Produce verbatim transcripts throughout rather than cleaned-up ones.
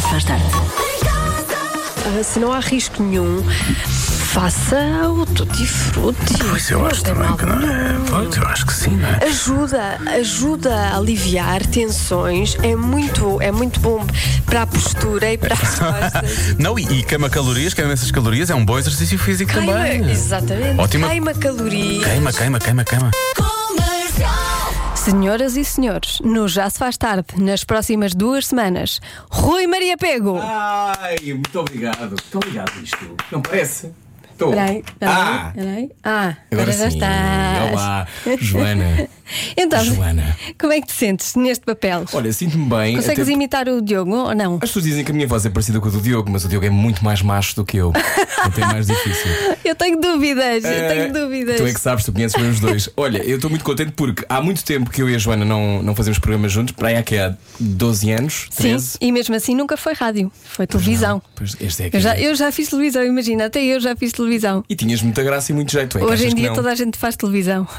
se faz tarde. Ah, se não há risco nenhum, faça o tutti frutti. Pois eu acho também que não é. Pois eu acho que sim, não é? Ajuda, ajuda a aliviar tensões. É muito, é muito bom para a postura e para as costas. Não, e, e queima calorias, queima essas calorias, é um bom exercício físico Queima, também. exatamente. Ótima. Queima calorias. Queima, queima, queima, queima. Senhoras e senhores, no Já Se Faz Tarde, nas próximas duas semanas, Rui Maria Pego. Ai, muito obrigado. Muito obrigado, isto. Não parece? Estou. Peraí, Ah, peraí. Ah, agora agora já sim. estás. Olá, Joana. Então, Joana. como é que te sentes neste papel? Olha, sinto-me bem. Consegues até- imitar o Diogo ou não? As pessoas dizem que a minha voz é parecida com a do Diogo, mas o Diogo é muito mais macho do que eu. Então é mais difícil. Eu tenho dúvidas, eu Eh, tenho dúvidas. Tu é que sabes, tu conheces bem os dois. Olha, eu estou muito contente porque há muito tempo que eu e a Joana não, não fazemos programas juntos. Para aí há, que há doze anos, Sim, treze. e mesmo assim nunca foi rádio, foi televisão. Pois este é que Eu já, é. eu já fiz televisão, imagina, até eu já fiz televisão. E tinhas muita graça e muito jeito. É que Hoje em achas que dia não? toda a gente faz televisão.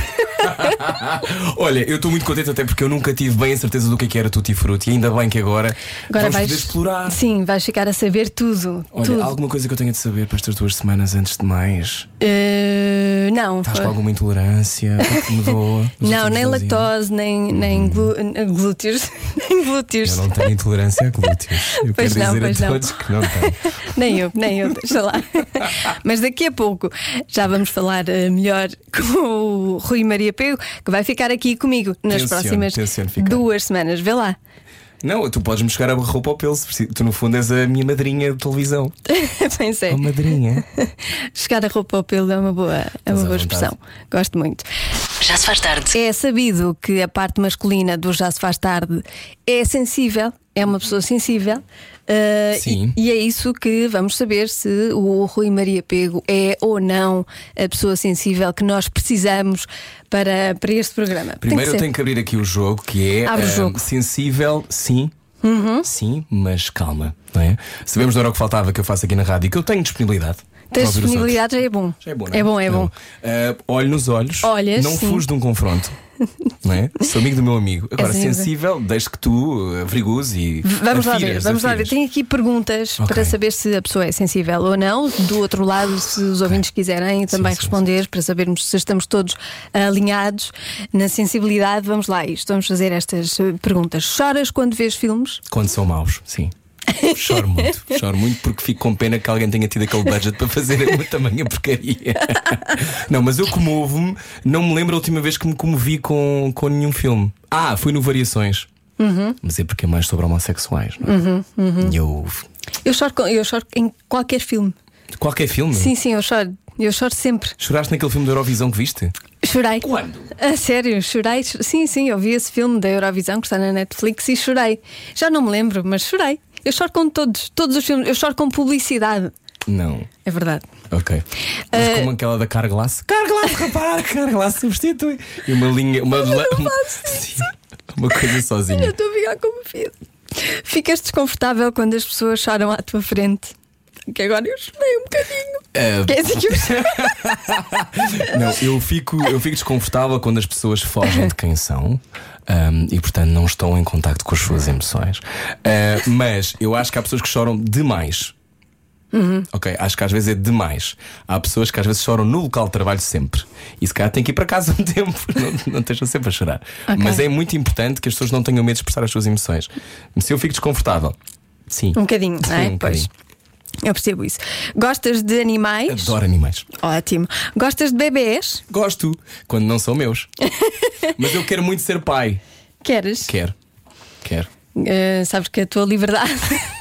Olha, eu estou muito contente até porque eu nunca tive bem a certeza do que é que era Tutti Frutti. E ainda bem que agora, Agora vamos vais poder explorar. Sim, vais ficar a saber tudo. Olha, tudo. há alguma coisa que eu tenha de saber para estas duas semanas antes de mais? Eh, não, Estás foi- com alguma intolerância? O que é que mudou? nos não, últimos nem doze anos? lactose, nem, nem glú- glúteos. Nem glúteos. Eu não tenho intolerância a glúteos. Eu Pois quero não, dizer pois a não. todos que não tenho. Nem eu, nem eu, deixa lá. Mas daqui a pouco já vamos falar eh, melhor com o Rui Maria Pego, que vai ficar aqui comigo nas Tencione, próximas tencione ficar. duas semanas. Vê lá. Não, tu podes-me chegar a roupa ao pelo. se preciso. Tu, no fundo, és a minha madrinha de televisão. Pensei. Oh, madrinha. Chegar a roupa ao pelo é uma boa, é Estás uma à boa vontade. expressão. Gosto muito. Já se faz tarde. É sabido que a parte masculina do Já Se Faz Tarde é sensível, é uma pessoa sensível. uh, Sim. E, e é isso que vamos saber se o Rui Maria Pego é ou não a pessoa sensível que nós precisamos para, para este programa. Primeiro Tem eu que ser. tenho que abrir aqui o jogo, que é Abre o ah, jogo. sensível, sim. Uhum. Sim, mas calma, não é? Sabemos, não era o que faltava que eu faço aqui na rádio, que eu tenho disponibilidade. Tens para ouvir os disponibilidade, já é bom. outros. Já é bom, não É bom, é bom. Ah, olho nos olhos, Olhas, não sim. fujo de um confronto. Não é? Sou amigo do meu amigo. Agora, És amigo. sensível, deixe que tu averigues e. Vamos lá ver, afiras, vamos lá ver. afiras. Tenho aqui perguntas Ok. para saber se a pessoa é sensível ou não. Do outro lado, se os ouvintes quiserem também sim, responder, para sabermos se estamos todos alinhados na sensibilidade. Vamos lá, a isto. Vamos fazer estas eh, perguntas. Choras quando vês filmes? Quando são maus, sim. Choro muito, choro muito porque fico com pena que alguém tenha tido aquele budget para fazer uma tamanha porcaria. Não, mas eu comovo-me, não me lembro a última vez que me comovi com, com nenhum filme. Ah, foi no Variações. Uhum. Mas é porque é mais sobre homossexuais, não é? Uhum, uhum. E eu. Eu choro, com- eu choro em qualquer filme. Qualquer filme? Sim, sim, eu choro. Eu choro sempre. Choraste naquele filme da Eurovisão que viste? Chorei. Quando? A sério, chorei. Sim, sim, eu vi esse filme da Eurovisão que está na Netflix e chorei. Já não me lembro, mas chorei. Eu choro com todos, todos os filmes. Eu choro com publicidade. Não. É verdade. Ok. Mas Uh, como aquela da Carglass. Carglass, rapaz, Carglass substitui. E uma linha. Uma, não uma, faço sim, uma coisa Eu sozinha. estou a ficar comovida. Ficas desconfortável quando as pessoas choram à tua frente. Que agora eu chorei um bocadinho. Ah, Que é assim que eu choro. Não, eu fico, eu fico desconfortável quando as pessoas fogem de quem são. Um, e portanto não estão em contacto com as suas emoções. Uh, mas eu acho que há pessoas que choram demais. Uhum. Ok, acho que às vezes é demais. Há pessoas que às vezes choram no local de trabalho sempre. E se calhar têm que ir para casa um tempo. Não, não estejam sempre a chorar. Ok. Mas é muito importante que as pessoas não tenham medo de expressar as suas emoções. Se eu fico desconfortável, sim. Um bocadinho, não é? Sim, um Pois. bocadinho. Eu percebo isso. Gostas de animais? Adoro animais. Ótimo. Gostas de bebés? Gosto, quando não são meus. Mas eu quero muito ser pai. Queres? Quero, quero. Uh, sabes que a tua liberdade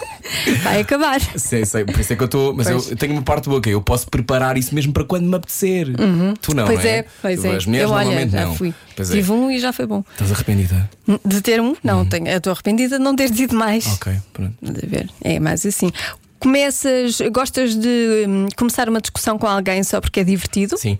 vai acabar. Sei, sei, por isso é que eu estou. Mas Pois. eu tenho uma parte boa, ok? Eu posso preparar isso mesmo para quando me apetecer. Tu não, Pois é? é, pois é. As mulheres eu olha, normalmente já não. fui. Pois é. Tive um e já foi bom. Estás arrependida? De ter um? Não, tenho, eu estou arrependida de não ter tido mais. Ok, pronto. De ver. É mais assim. Começas, gostas de hum, começar uma discussão com alguém só porque é divertido? Sim.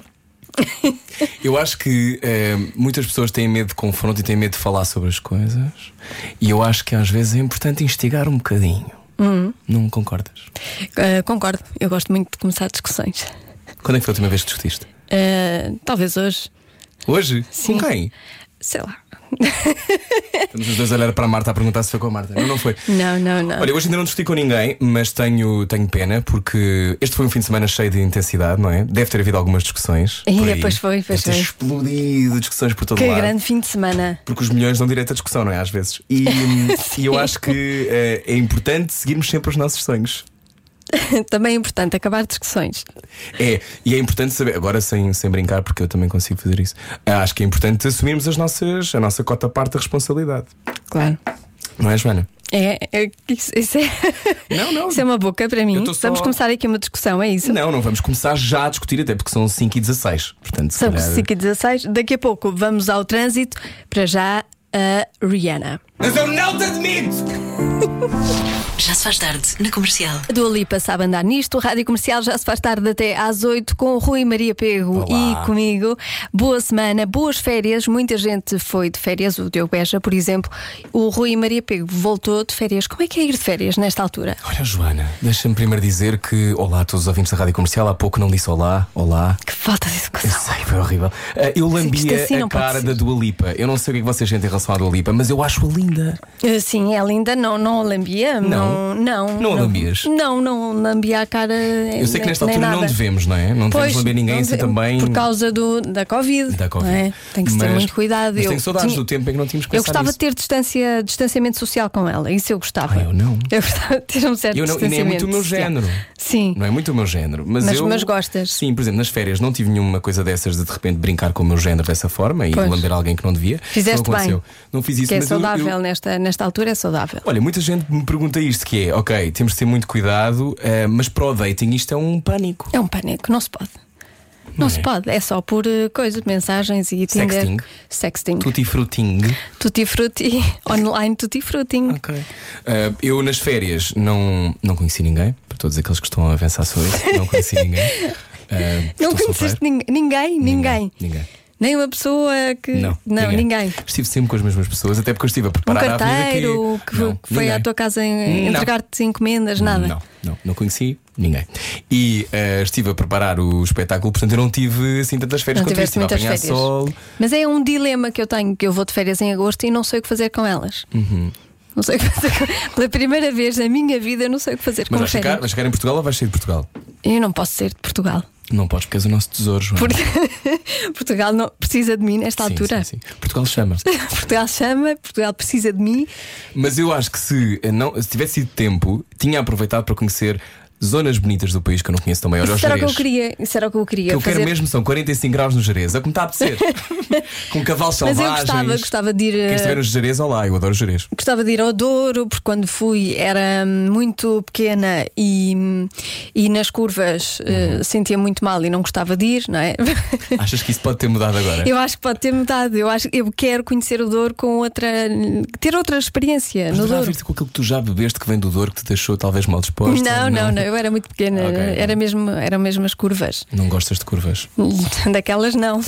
Eu acho que eh, muitas pessoas têm medo de confronto e têm medo de falar sobre as coisas. E eu acho que às vezes é importante instigar um bocadinho. Uhum. Não concordas? Uh, concordo, eu gosto muito de começar Quando é que foi a última vez que discutiste? Uh, talvez hoje. Hoje? Sim. Com quem? Sei lá. Estamos os dois a olhar para a Marta a perguntar se foi com a Marta. Não, não foi. Não, não, não. Olha, hoje ainda não discuti com ninguém, mas tenho, tenho pena porque este foi um fim de semana cheio de intensidade, não é? Deve ter havido algumas discussões. E por aí. depois foi, depois Deve ter foi. explodido discussões por todo Que lado. grande fim de semana. Porque os milhões dão direito à discussão, não é? Às vezes. E, e eu acho que é, é importante seguirmos sempre os nossos sonhos. Também é importante acabar discussões. É, e é importante saber, agora sem, sem brincar, porque eu também consigo fazer isso. Acho que é importante assumirmos as nossas, a nossa cota parte da responsabilidade. Claro. Não é, Joana? É, é, isso, isso é, Não, não. isso é uma boca para mim. Eu tô só- Vamos começar aqui uma discussão, é isso? Não, não vamos começar já a discutir, até porque são cinco e dezasseis. Portanto, se São calhar... cinco e dezasseis. Daqui a pouco vamos ao trânsito. Para já, a Rihanna. Mas eu não te admito! Já se faz tarde na Comercial. A Dua Lipa sabe andar nisto. O Rádio Comercial já se faz tarde até às oito com o Rui Maria Pego Olá. e comigo. Boa semana, boas férias. Muita gente foi de férias. O Diogo Beja, por exemplo. O Rui Maria Pego voltou de férias. Como é que é ir de férias nesta altura? Olha, Joana, deixa-me primeiro dizer que olá a todos os ouvintes da Rádio Comercial. Há pouco não disse olá, olá. Que falta de Eu educação. sei, foi horrível. Ah, eu Isto lambia assim não a pode cara ser. da Dua Lipa. Eu não sei o que é que vocês sentem em relação à Dua Lipa, mas eu acho-a linda. Uh, Sim, é linda. Não, não a lambia. Não. Não, não. Não a lambias? Não, não lambia a cara. Eu sei que nesta nem altura nada. não devemos, não é? Não devemos Pois, lamber ninguém não assim devemos, também. Por causa do, da Covid. Da Covid. não é? Tem que se ter Mas- muito cuidado. mas Eu tenho saudades tinha- do tempo em que não tínhamos que Eu pensar gostava nisso. de ter distância, distanciamento social com ela. Isso eu gostava. Ah, eu não. Eu gostava de ter um certo Eu não, e nem é distanciamento muito o meu social. género. Sim. Não é muito o meu género. Mas, Mas- eu, mas gostas? Sim, por exemplo, nas férias não tive nenhuma coisa dessas de de repente brincar com o meu género dessa forma e Pois. lamber alguém que não devia. Fizeste Isso não aconteceu. bem. Não fiz isso, Que é mas eu- saudável eu, nesta, nesta altura, é saudável. Olha, muita gente me pergunta isto: que é, ok, temos de ter muito cuidado, eh, mas para o dating isto é um pânico. É um pânico, não se pode. Não, Não se é? pode, é só por uh, coisas, mensagens e Tinder. Sexting. Sexting. Tutti fruting. Tutti frutti. Online tutti frutti. Ok. Eh, eu nas férias não, não conheci ninguém, para todos aqueles que estão a pensar sobre isso, não conheci ninguém. Eh, Não estou conheceste solteiro. nin- ninguém, ninguém. Ninguém. Nem uma pessoa que. Não, ninguém. Estive sempre com as mesmas pessoas, até porque eu estive a Um preparar a vida carteiro que, que, Não, que foi ninguém. à tua casa em- Não. entregar-te encomendas, nada. Não, não, não conheci ninguém. E eh, estive a preparar o espetáculo, portanto eu não tive assim tantas férias Não quanto isso. tiveste Estive a muitas apanhar férias. sol. Mas é um dilema que eu tenho, que eu vou de férias em agosto e não sei o que fazer com elas. Uhum. Não sei o que fazer com... Pela primeira vez na minha vida eu não sei o que fazer Mas com vais férias. chegar, vais chegar em Portugal ou vais sair de Portugal? Eu não posso sair de Portugal. Não podes, porque és o nosso tesouro, João. Porque Portugal não precisa de mim nesta Sim, altura. sim, sim. Portugal chama. Portugal chama, Portugal precisa de mim. Mas eu acho que se, eh, não, se tivesse tido tempo, tinha aproveitado para conhecer zonas bonitas do país que eu não conheço também. Olha, o Isso era o que eu Jerez. queria. Isso era o que eu queria Que eu fazer. quero mesmo são quarenta e cinco graus no Jerez. É como está a apetecer. Com cavalos Mas selvagens. eu gostava, gostava de ir. Quem eh, estiver no Jerez, olá, eu adoro Jerez. Gostava de ir ao Douro, porque quando fui era muito pequena e, e nas curvas eh, sentia muito mal e não gostava de ir, não é? Achas que isso pode ter mudado agora? Eu acho que pode ter mudado. Eu acho eu quero conhecer o Douro com outra. ter outra experiência Mas no deverá Douro. vir-te com aquilo que tu já bebeste que vem do Douro que te deixou talvez mal disposta. Não, não, não, eu era muito pequena, Ok. era mesmo, eram mesmo as curvas. Não gostas de curvas. Daquelas não.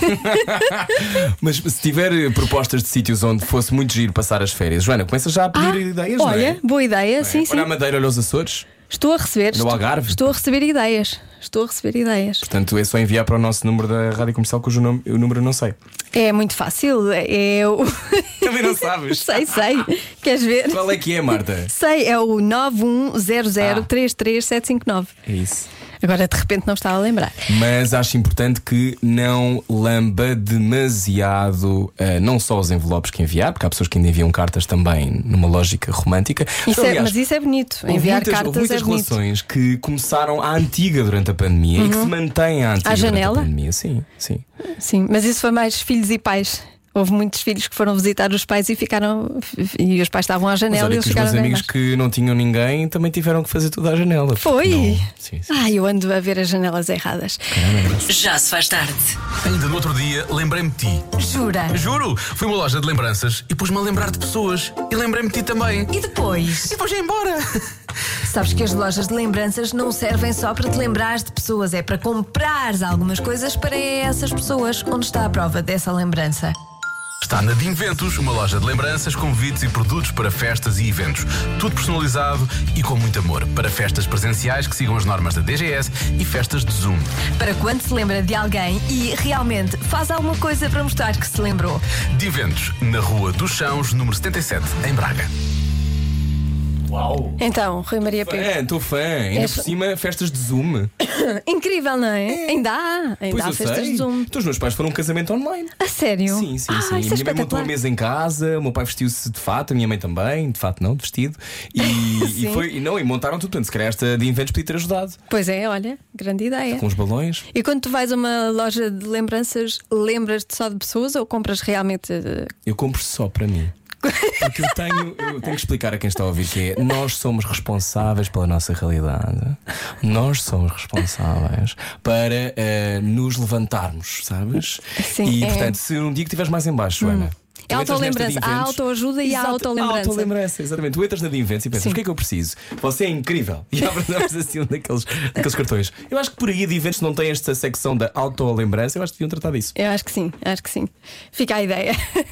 Mas se tiver propostas de sítios onde fosse muito giro passar as férias, Joana, começa já a pedir Ah, ideias, não olha, é? boa ideia, sim, sim. Olha a Madeira, olha os Açores. Estou a receber. No estou, Algarve? estou a receber ideias. Estou a receber ideias. Portanto, é só enviar para o nosso número da Rádio Comercial, cujo nome, o número eu não sei. É muito fácil. É o. Também não sabes. sei, sei. Queres ver? Qual é que é, Marta? Sei, é o nove um zero zero três três sete cinco nove. É isso. Agora de repente não estava a lembrar. Mas acho importante que não lamba demasiado, eh, não só os envelopes que enviar, porque há pessoas que ainda enviam cartas também numa lógica romântica. Isso é- Aliás, mas isso é bonito. houve Enviar muitas, houve cartas muitas é bonito. relações que começaram à antiga durante a pandemia e que se mantêm à antiga À durante janela? a pandemia. Sim, sim. Sim, mas isso foi mais filhos e pais. Houve muitos filhos que foram visitar os pais e ficaram. E os pais estavam à Mas janela e olha eles que os ficaram meus bem amigos mais. que não tinham ninguém também tiveram que fazer tudo à janela. porque Foi? não- Sim, sim. Ah, eu ando a ver as janelas erradas. Já se faz tarde. Ainda no outro dia lembrei-me de ti. Jura? Juro, fui a uma loja de lembranças e pus-me a lembrar de pessoas. E lembrei-me de ti também. E depois? E depois ia embora. Sabes que as lojas de lembranças não servem só para te lembrares de pessoas, é para comprares algumas coisas para essas pessoas. Onde está a prova dessa lembrança? Está na Dinventos, uma loja de lembranças, convites e produtos para festas e eventos. Tudo personalizado e com muito amor. Para festas presenciais que sigam as normas da D G S e festas de Zoom. Para quando se lembra de alguém e realmente faz alguma coisa para mostrar que se lembrou. Dinventos, na Rua dos Chãos, número setenta e sete, em Braga. Uau! Então, Rui Maria Pego. Fã, estou fã. Ainda És- por cima, festas de Zoom. Incrível, não é? Ainda há, ainda Pois há eu festas sei. de Zoom. Então, os meus pais foram um casamento online. A sério? Sim, sim, ah, sim. A Isso é minha mãe montou a espetacular. mesa em casa, o meu pai vestiu-se de fato, a minha mãe também, de fato não, de vestido. E, Sim. e, foi, e, não, e montaram tudo. Portanto, se calhar esta de eventos podia ter ajudado. Pois é, olha, grande ideia. Com os balões. E quando tu vais a uma loja de lembranças, lembras-te só de pessoas ou compras realmente? eh, Eu compro só para mim. Porque eu tenho, eu tenho que explicar a quem está a ouvir que é: nós somos responsáveis pela nossa realidade. Nós somos responsáveis para eh, nos levantarmos, sabes? Sim, e é. portanto, se um dia que estiveres mais em baixo, Joana. É tu entras nesta de autolembrança, há eventos- autoajuda e há Exato, autolembrança. autolembrança, exatamente. Tu entras na de eventos e pensas: Sim. o que é que eu preciso? Você é incrível. E abres assim um daqueles, daqueles cartões. Eu acho que por aí de eventos não tem esta secção da autolembrança. Eu acho que deviam tratar disso. Eu acho que sim, acho que sim. Fica a ideia.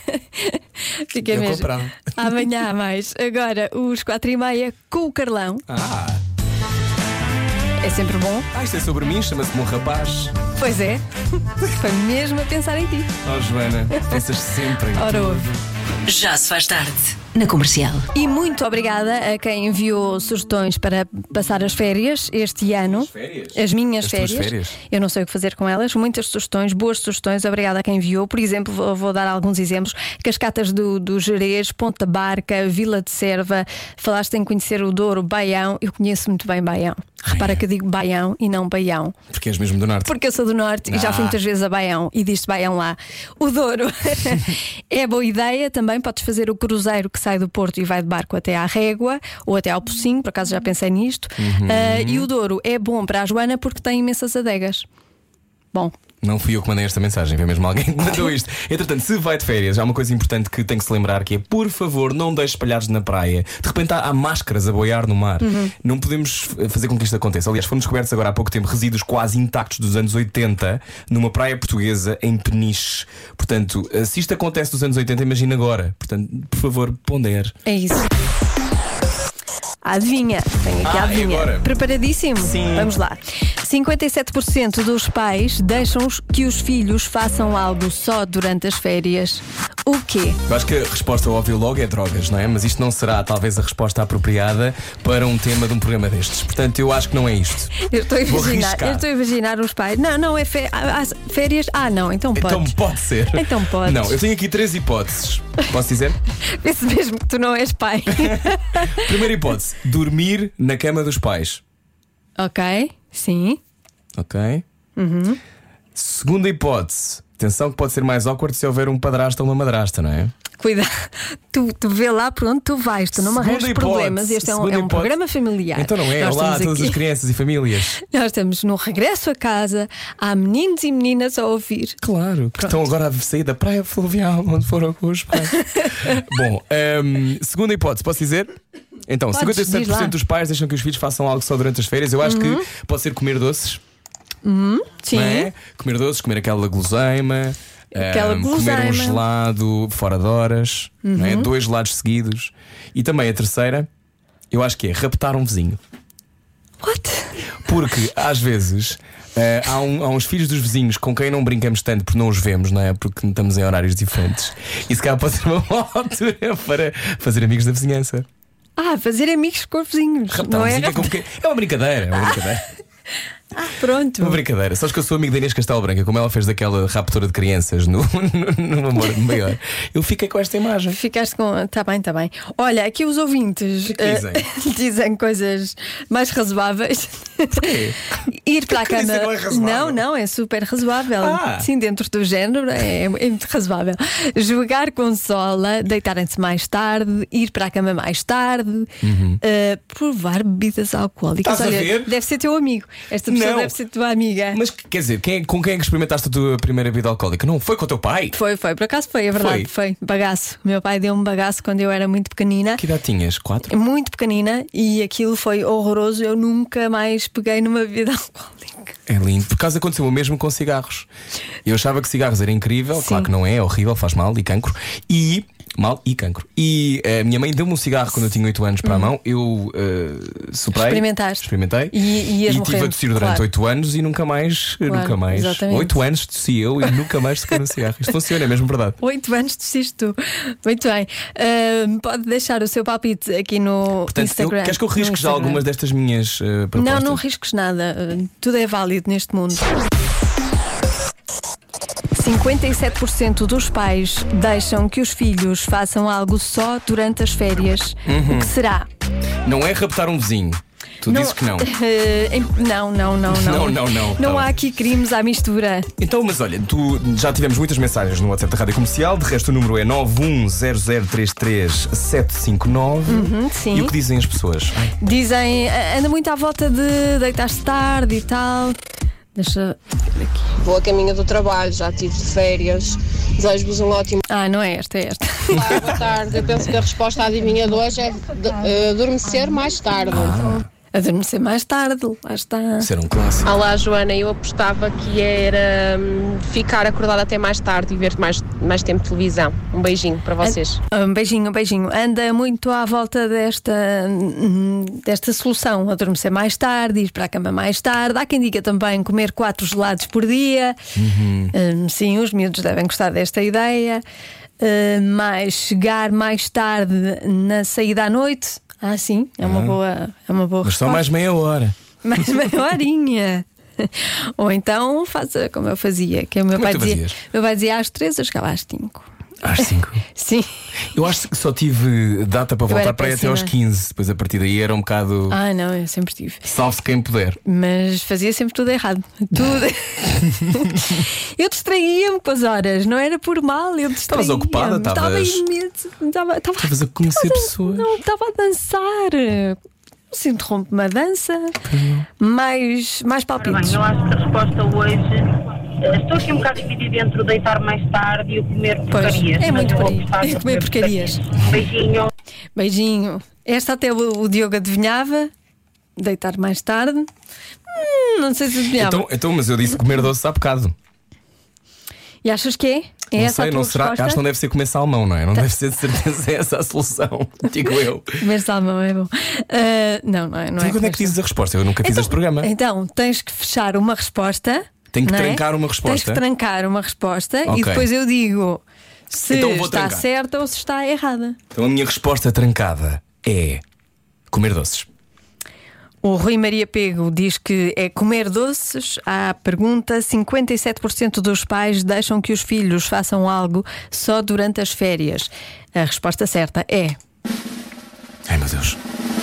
Fica Eu mesmo. comprava. Amanhã há mais. Agora, os quatro e meia com o Carlão. Ah, É sempre bom. ah isto é sobre mim, chama-se Bom Rapaz. Pois é. Foi mesmo a pensar em ti. Oh, Joana, pensas sempre em Ora, tudo. ouve. Já se faz tarde na Comercial. E muito obrigada a quem enviou sugestões para passar as férias este ano. As férias? As minhas As tuas férias. férias? Eu não sei o que fazer com elas. Muitas sugestões, boas sugestões. Obrigada a quem enviou. Por exemplo, vou, vou dar alguns exemplos: Cascatas do, do Gerês, Ponta Barca, Vila de Serva. Falaste em conhecer o Douro, Baião. Eu conheço muito bem Baião. Repara que eu digo Baião e não Baião. Porque és mesmo do Norte. Porque eu sou do Norte e já fui Ah. muitas vezes a Baião e diz-se Baião lá. O Douro é boa ideia. Também podes fazer o cruzeiro que sai do Porto e vai de barco até à Régua ou até ao Pocinho, por acaso já pensei nisto. Uhum. Ah, e o Douro é bom para a Joana porque tem imensas adegas. Bom, Não fui eu que mandei esta mensagem, foi mesmo alguém que mandou isto. Entretanto, se vai de férias, há uma coisa importante que tem que se lembrar, que é: por favor, não deixe espalhados na praia. De repente há, há máscaras a boiar no mar. Não podemos fazer com que isto aconteça. Aliás, foram descobertos agora há pouco tempo resíduos quase intactos dos anos oitenta numa praia portuguesa em Peniche. Portanto, se isto acontece nos anos oitenta, imagina agora. Portanto, por favor, pondere. é isso. Adivinha, tenho aqui Ah, a adivinha. e agora? Preparadíssimo? Sim. Vamos lá. cinquenta e sete por cento dos pais deixam que os filhos façam algo só durante as férias. O quê? Eu acho que a resposta óbvia logo é drogas, não é? Mas isto não será talvez a resposta apropriada para um tema de um programa destes. Portanto, eu acho que não é isto. Eu estou a Vou imaginar, arriscar. eu estou a imaginar os pais. Não, não, é fé- há- há férias. Ah, não, então Então podes. pode ser. Então podes. Não, eu tenho aqui três hipóteses. Posso dizer? Vê-se mesmo que tu não és pai. Primeira hipótese: dormir na cama dos pais. Ok, sim. Ok? Segunda hipótese: atenção que pode ser mais awkward se houver um padrasto ou uma madrasta, não é? Cuidado. Tu, tu vê lá por onde tu vais. Tu não me Segunda arranjas hipótese, problemas. Este é um, segunda é um hipótese. programa familiar. Então não é? Nós Olá a estamos todas as aqui- crianças e famílias. Nós estamos no regresso a casa. Há meninos e meninas a ouvir. Claro, que estão agora a sair da praia fluvial onde foram com os pais. Bom, hum, segunda hipótese, posso dizer? Então, Podes, cinquenta e sete diz por lá. cento dos pais deixam que os filhos façam algo só durante as férias. Eu acho que pode ser comer doces, Sim. não é? Comer doces, comer aquela guloseima. Aquela hum, comer um guloseima. gelado fora de horas, não é? Dois gelados seguidos. E também a terceira, eu acho que é raptar um vizinho. What? Porque às vezes eh, há, um- há uns filhos dos vizinhos com quem não brincamos tanto porque não os vemos, não é? Porque estamos em horários diferentes. E se calhar pode ser uma boa altura para fazer amigos da vizinhança. Ah, fazer amigos com os vizinhos. Raptar não um é? vizinho é, como que- é uma brincadeira, é uma brincadeira. Pronto. Uma brincadeira. Sabes que eu sou amigo da Inês Castelo Branca, como ela fez daquela raptora de crianças no, no, no Amor Maior. Eu fiquei com esta imagem. Ficaste com. Tá bem, tá bem. Olha, aqui os ouvintes que eh, dizem? dizem coisas mais razoáveis. Porquê? Ir para a que dizer cama. não é razoável? Não, não, é super razoável. Ah. Sim, dentro do género é, é muito razoável. Jogar consola, deitarem-se mais tarde, ir para a cama mais tarde, eh, provar bebidas alcoólicas. Estás a Olha, ver? deve ser teu amigo. Esta pessoa Não. deve ser tua amiga. Mas quer dizer, quem, com quem é que experimentaste a tua primeira bebida alcoólica? Não foi com o teu pai? Foi, foi, por acaso foi, é verdade, foi. Bagaço. Meu pai deu-me bagaço quando eu era muito pequenina. Que idade tinhas? Quatro? Muito pequenina, e aquilo foi horroroso. Eu nunca mais peguei numa bebida alcoólica. É lindo. Por causa aconteceu o mesmo com cigarros. Eu achava que cigarros era incrível. Sim. Claro que não é, é horrível, faz mal e cancro. E. Mal e cancro. E a minha mãe deu-me um cigarro quando eu tinha oito anos para a mão. Eu uh, soprei. Experimentaste. Experimentei. E, e, ias e tive a morrendo, tossir durante claro. oito anos e nunca mais. Claro, nunca mais. exatamente. oito anos tossi eu e nunca mais toquei no cigarro. Isto funciona, é mesmo verdade. Oito anos tossiste tu. Muito bem. Uh, pode deixar o seu palpite aqui no Portanto, Instagram. eu, queres que eu no risque já Instagram. algumas destas minhas uh, propostas? Não, não risques nada. Uh, tudo é válido neste mundo. cinquenta e sete por cento dos pais deixam que os filhos façam algo só durante as férias. Uhum. O que será? Não é raptar um vizinho. Tu dizes que não. Eh, em- não, não, não, não. Não, não, não. Não Tá há bem. aqui crimes à mistura. Então, mas olha, tu já tivemos muitas mensagens no WhatsApp da Rádio Comercial. De resto, o número é nove um zero zero três três sete cinco nove. Uhum, sim. E o que dizem as pessoas? Ai, Dizem, eh, anda muito à volta de deitar-se tarde e tal. Deixa ver aqui. Vou a caminho do trabalho, já tive de férias. Desejo-vos um ótimo Ah, não é esta, é esta. dia. Boa tarde. Eu penso que a resposta à adivinha de hoje é de, eh, adormecer mais tarde. Adormecer mais tarde, lá está. ser um clássico. Olá, Joana. Eu apostava que era hum, ficar acordada até mais tarde e ver mais, mais tempo de televisão. Um beijinho para vocês. Um beijinho, um beijinho. Anda muito à volta desta, hum, desta solução. Adormecer mais tarde, ir para a cama mais tarde. Há quem diga também comer quatro gelados por dia. Hum, sim, os miúdos devem gostar desta ideia. Hum, mas chegar mais tarde na saída à noite. Ah, sim, é uma boa, é uma boa Mas só resposta. mais meia hora. Mais meia horinha. Ou então faça como eu fazia, que o meu Como é pai que tu dizia. fazias? Meu pai dizia às três, eu chegava às cinco. Às cinco. Sim. Eu acho que só tive data para Eu era voltar para aí até aos péssima. quinze. Depois a partir daí era um bocado. Ah, não, eu sempre tive. Salve-se quem puder. Mas fazia sempre tudo errado. Tudo. Eu distraía-me com as horas, não era por mal. Eu distraía-me. Estavas ocupada, Estava estavas- imenso. Estava, estava, Estavas a conhecer estava- pessoas. Não, estava a dançar. Se interrompe uma dança, mais, mais Ora bem, palpites. eu acho que a resposta hoje. eh, Estou aqui um bocado dividida entre o deitar mais tarde e o comer Pois, porcarias. é mas muito eu vou por aí. optar por É comer porcarias. Um beijinho. Beijinho. Esta até o, o Diogo adivinhava. Deitar mais tarde. Hum, não sei se adivinhava. Então, então, mas eu disse comer doce há bocado. E achas que é? É Não essa sei, a tua não será. resposta? Acho que não deve ser comer salmão, não é? Não deve ser de certeza essa a solução. Digo eu. Comer salmão é bom. Ah, não, não é. Não Então, é quando é que comer dizes a resposta? Eu nunca fiz Então- este programa. Então, tens que fechar uma resposta. Tenho que não é? trancar uma resposta. Tens que trancar uma resposta Ok. e depois eu digo se Então vou está trancar. certa ou se está errada. Então a minha resposta trancada é comer doces. O Rui Maria Pego diz que é comer doces. À pergunta, cinquenta e sete por cento dos pais deixam que os filhos façam algo só durante as férias. A resposta certa é Ai meu Deus.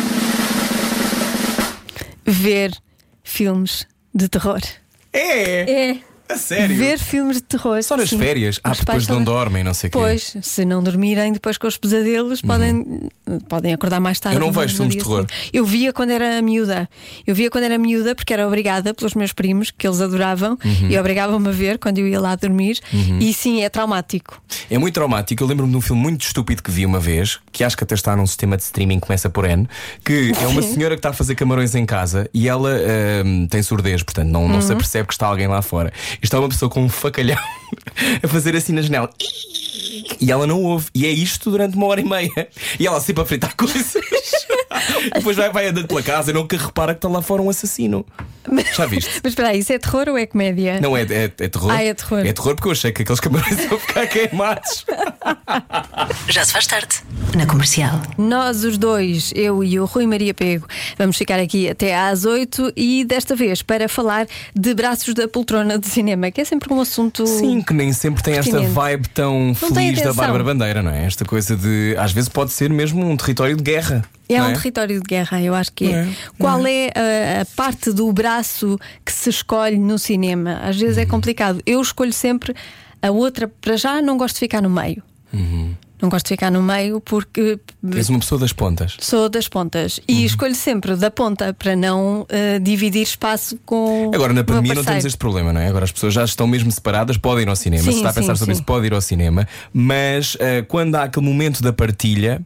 ver filmes de terror. É! É. A sério? Ver filmes de terror. Só nas sim. férias? Ah, Os porque pais depois não só- dormem, não sei o quê. Pois, se não dormirem depois com os pesadelos, podem, podem acordar mais tarde. Eu não no- vejo no filmes de dia terror. seguinte. Eu via quando era miúda. Eu via quando era miúda porque era obrigada pelos meus primos, que eles adoravam, Uhum. e obrigavam-me a ver quando eu ia lá dormir. E sim, é traumático. É muito traumático. Eu lembro-me de um filme muito estúpido que vi uma vez, que acho que até está num sistema de streaming que começa por N, que é uma senhora que está a fazer camarões em casa e ela ahm, tem surdez, portanto não, não Uhum. se apercebe que está alguém lá fora. E está uma pessoa com um facalhão a fazer assim na janela. E ela não ouve. E é isto durante uma hora e meia. E ela sempre a fritar coisas. E depois vai, vai andando pela casa e nunca repara que está lá fora um assassino. Já viste? Mas espera aí, isso é terror ou é comédia? Não, é, é, é terror. Ah, é terror. É terror porque eu achei que aqueles camarões iam ficar queimados. Já se faz tarde. Na Comercial. Nós os dois, eu e o Rui Maria Pego, vamos ficar aqui até às oito e desta vez para falar de Braços da Poltrona de Cinema, que é sempre um assunto. Sim, que nem sempre tem esta pertinente. vibe tão tem feliz da atenção. Bárbara Bandeira, não é? Esta coisa de. Às vezes pode ser mesmo um território de guerra. É não um território de guerra, eu acho que é. É, Qual é a, a parte do braço que se escolhe no cinema? Às vezes Uhum. é complicado. Eu escolho sempre a outra, para já não gosto de ficar no meio. Uhum. Não gosto de ficar no meio porque És uma pessoa das pontas. sou das pontas. Uhum. E escolho sempre da ponta para não eh, dividir espaço com. Agora, na o meu pandemia não parceiro. temos este problema, não é? Agora as pessoas já estão mesmo separadas, podem ir ao cinema. Sim, Se está a pensar sim, sobre sim. isso, pode ir ao cinema. Mas ah, quando há aquele momento da partilha.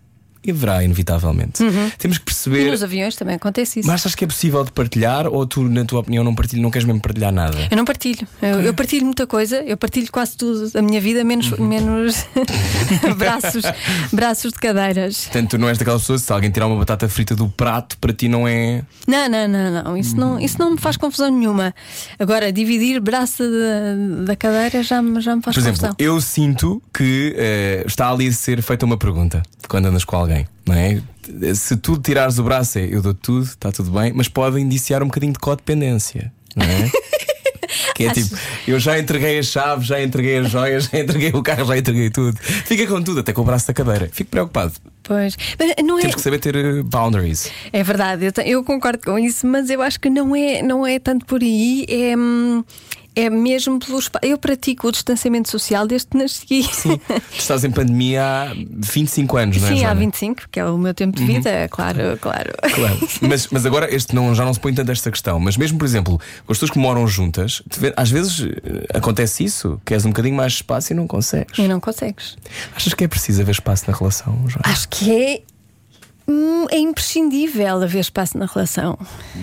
E haverá, inevitavelmente. Uhum. Temos que perceber. E nos aviões também acontece isso. Mas achas que é possível de partilhar? Ou tu, na tua opinião, não partilhas, não queres mesmo partilhar nada? Eu não partilho. Eu, eu partilho muita coisa. Eu partilho quase tudo da minha vida, menos, Uhum. menos braços, braços de cadeiras. Portanto, tu não és daquelas pessoas, se alguém tirar uma batata frita do prato, para ti não é. Não, não, não, não. Isso, não. isso não me faz confusão nenhuma. Agora, dividir braço da, da cadeira já, me- já me faz Por exemplo, confusão. eu sinto que eh, está ali a ser feita uma pergunta quando andas com alguém, não é? Se tu tirares o braço, é eu dou tudo, está tudo bem, mas pode indiciar um bocadinho de codependência, não é? Que é tipo, eu já entreguei as chaves, já entreguei as joias, já entreguei o carro, já entreguei tudo. Fica com tudo, até com o braço da cadeira. Fico preocupado. Pois. Mas não é. Temos que saber ter eh, boundaries. É verdade, eu, te- eu concordo com isso, mas eu acho que não é, não é tanto por aí, é, hum, é mesmo pelo espaço. Eu pratico o distanciamento social desde que nasci. Sim. Tu estás em pandemia há vinte e cinco anos, não é? Sim, há Joana? vinte e cinco, que é o meu tempo de vida, é claro, claro. Claro. Mas, mas agora este não, já não se põe tanto esta questão. Mas mesmo, por exemplo, com as pessoas que moram juntas, te vê- às vezes eh, acontece isso, queres um bocadinho mais espaço e não consegues. E não consegues. Achas que é preciso haver espaço na relação, Joana? Acho que é. hum, É imprescindível haver espaço na relação.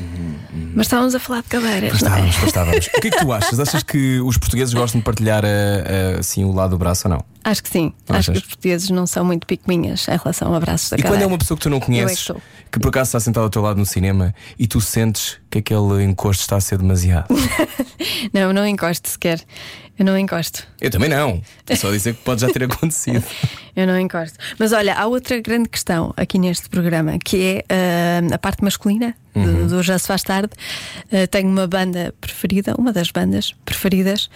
Mas estávamos a falar de cadeiras. Pois não é? estávamos, pois estávamos. O que é que tu achas? Achas que os portugueses gostam de partilhar eh, eh, assim o lado do braço ou não? Acho que sim. Achas? Acho que os portugueses não são muito picuinhas em relação a abraços da E cadeira. quando é uma pessoa que tu não Eu é que conheces, sou. que por acaso está sentado ao teu lado no cinema e tu sentes que aquele encosto está a ser demasiado? Não, eu não encosto sequer. Eu não encosto. Eu também não. Estou só a dizer que pode já ter acontecido. Eu não encosto. Mas olha, há outra grande questão aqui neste programa, que é ah, a parte masculina do, do Já Se Faz Tarde. Ah, tenho uma banda preferida, uma das bandas preferidas,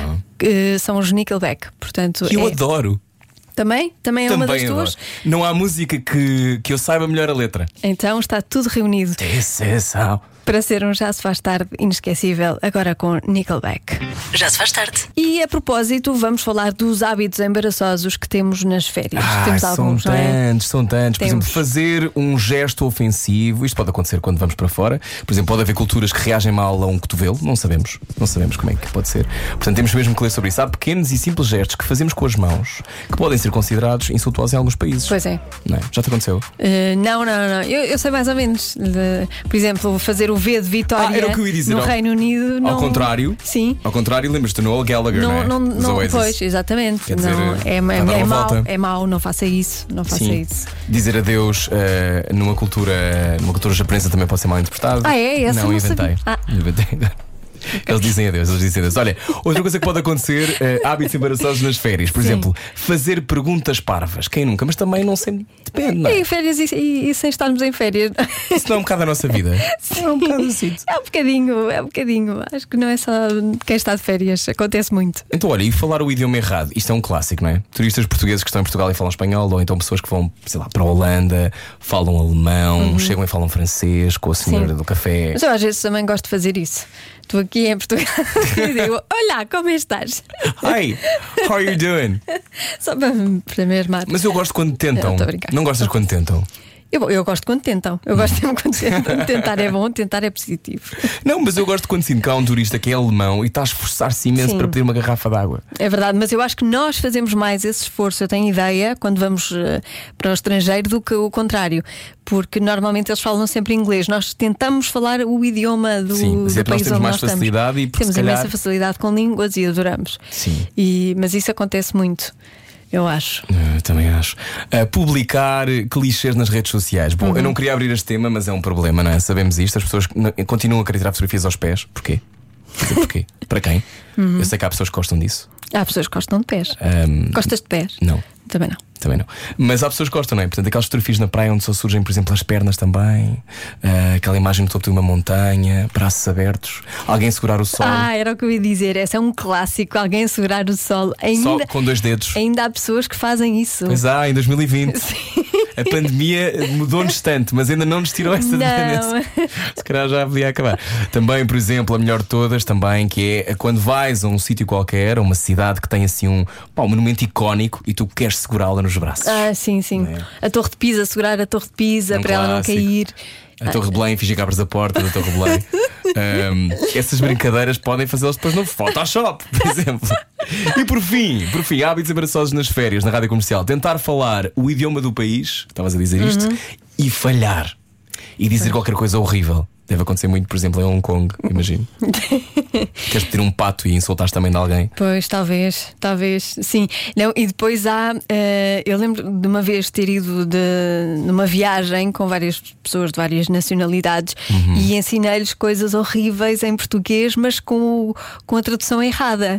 que são os Nickelback. Portanto, E eu é- adoro. Também? Também é uma das Também adoro. tuas? Não há música que, que eu saiba melhor a letra. Então está tudo reunido This is how. para ser um Já Se Faz Tarde inesquecível, agora com Nickelback. Já se faz tarde. E a propósito, vamos falar dos hábitos embaraçosos que temos nas férias. Ah, temos são alguns, não é? tantos, são tantos. Por Temos. exemplo, fazer um gesto ofensivo. Isto pode acontecer quando vamos para fora. Por exemplo, pode haver culturas que reagem mal a um cotovelo. Não sabemos. Não sabemos como é que pode ser. Portanto, temos mesmo que ler sobre isso. Há pequenos e simples gestos que fazemos com as mãos que podem ser considerados insultuosos em alguns países. Pois é. Não é? Já te aconteceu? Uh, não, não, não. Eu, eu sei mais ou menos. De- por exemplo, fazer o V de Vitória Ah, era o que eu ia dizer, no ao- Reino Unido. Não... Ao contrário. Sim. Ao contrário, lembras-te do Noel Gallagher, não, Não, é? não, Dos não, Oasis. pois, exatamente. Quer dizer, não, é, vai dar é, é uma mau, volta. é mau, não faça isso. Não faça Sim. isso. Dizer adeus eh, numa cultura numa cultura japonesa também pode ser mal interpretado. Ah, é? Essa não não inventei. sabia. Ah. Inventei. Eles dizem adeus, eles dizem adeus. Olha, outra coisa que pode acontecer, eh, hábitos embaraçosos nas férias. Por Sim. exemplo, fazer perguntas parvas. Quem nunca? Mas também não sempre depende, não é? E férias e, e- e sem estarmos em férias. Isso não é um bocado a nossa vida. É um bocado assim. É um bocadinho, é um bocadinho. Acho que não é só quem está de férias, acontece muito. Então, olha, e falar o idioma errado? Isto é um clássico, não é? Turistas portugueses que estão em Portugal e falam espanhol, ou então pessoas que vão, sei lá, para a Holanda, falam alemão, chegam e falam francês com a senhora Sim. do café. Mas eu às vezes também gosto de fazer isso. Estou aqui em Portugal e digo: olá, como estás? Hi, how are you doing? Só para, para me armar. Mas eu gosto quando tentam. Não, tô a brincar. Não gostas quando tentam? Eu, eu gosto quando tentam. Eu gosto sempre quando tentam. Tentar é bom, tentar é positivo. Não, mas eu gosto quando sinto que há um turista que é alemão e está a esforçar-se imenso Sim. para pedir uma garrafa de água. É verdade, mas eu acho que nós fazemos mais esse esforço, eu tenho ideia, quando vamos eh, para o estrangeiro, do que o contrário. Porque normalmente eles falam sempre inglês. Nós tentamos falar o idioma do, Sim, mas do é porque nós país temos onde mais nós estamos. facilidade e, por Temos se calhar- imensa facilidade com línguas e adoramos. Sim. E, mas isso acontece muito, eu acho. Eu também acho. Uh, publicar clichês nas redes sociais. Bom, Uhum. eu não queria abrir este tema, mas é um problema, não é? Sabemos isto. As pessoas n- continuam a querer tirar fotografias aos pés. Porquê? Quer dizer, porquê? Para quem? Uhum. Eu sei que há pessoas que gostam disso. Há pessoas que gostam de pés. Um, Gostas de pés? Não. Também não. Também não. Mas há pessoas que gostam, não é? Portanto, aquelas fotografias na praia onde só surgem, por exemplo, as pernas também, ah, aquela imagem do topo de uma montanha, braços abertos, alguém segurar o sol, Ah, era o que eu ia dizer. Esse é um clássico. Alguém segurar o sol. só Ainda, com dois dedos. ainda há pessoas que fazem isso. Pois há, em dois mil e vinte. A pandemia mudou-nos tanto, mas ainda não nos tirou essa Não. dependência. Se calhar já podia acabar. Também, por exemplo, a melhor de todas, também, que é quando vais a um sítio qualquer, a uma cidade que tem assim um, pá, um monumento icónico e tu queres segurá-la nos braços. Ah, sim, sim. É. A Torre de Pisa, segurar a Torre de Pisa Um para ela não clássico. cair. A Torre de Belém, fingir que abres a porta da Torre de Belém. Um, essas brincadeiras podem fazê-las depois no Photoshop, por exemplo. E por fim, por fim, hábitos embaraçosos nas férias, na rádio comercial. Tentar falar o idioma do país, estavas a dizer isto, uhum. e falhar. E dizer qualquer coisa horrível. Deve acontecer muito, por exemplo, em Hong Kong, imagino. Queres pedir um pato e insultares também de alguém? Pois, talvez, talvez, sim. Não, e depois há, uh, eu lembro de uma vez ter ido de, numa viagem com várias pessoas de várias nacionalidades, uhum. e ensinei-lhes coisas horríveis em português, mas com, o, com a tradução errada.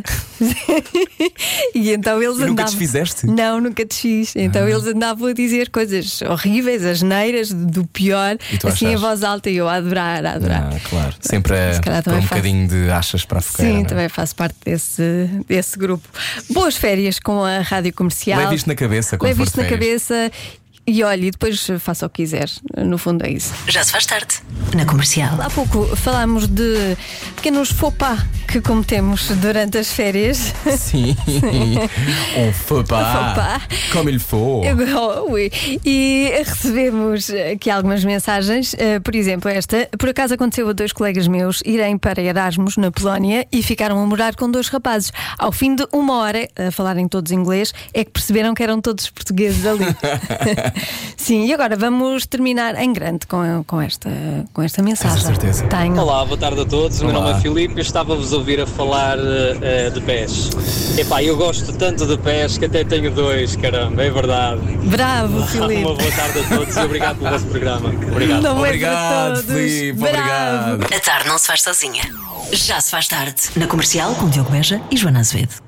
E então eles e andavam. Nunca desfizeste? Não, nunca desfiz. Então ah. eles andavam a dizer coisas horríveis, asneiras, do pior, assim em voz alta, e eu a adorar. A adorar. Ah, claro. Sempre a pôr um bocadinho de achas para a fogueira. Sim, não é? Também faço parte desse, desse grupo. Boas férias com a rádio comercial. Leve isto na cabeça quando Leve for isto de na cabeça e olhe, depois faça o que quiser. No fundo é isso. Já se faz tarde. Na comercial. Há pouco falámos de pequenos faux pas que cometemos durante as férias. Sim. Um faux pas. Como il faut. Oh, oui. E recebemos aqui algumas mensagens. uh, Por exemplo, esta. Por acaso aconteceu a dois colegas meus irem para Erasmus na Polónia e ficaram a morar com dois rapazes. Ao fim de uma hora, a falarem todos inglês, é que perceberam que eram todos portugueses ali. Sim, e agora vamos terminar em grande com, com, esta, com esta mensagem. Com certeza. Tenho. Olá, boa tarde a todos. O meu nome é Filipe e eu estava-vos a ouvir a falar uh, de pés. Epá, eu gosto tanto de pés que até tenho dois, caramba, é verdade. Bravo, Filipe. Uma boa tarde a todos e obrigado pelo vosso programa. Obrigado. Não é obrigado, Filipe. Obrigado. A tarde não se faz sozinha. Já se faz tarde. Na comercial com Diogo Beja e Joana Azevedo.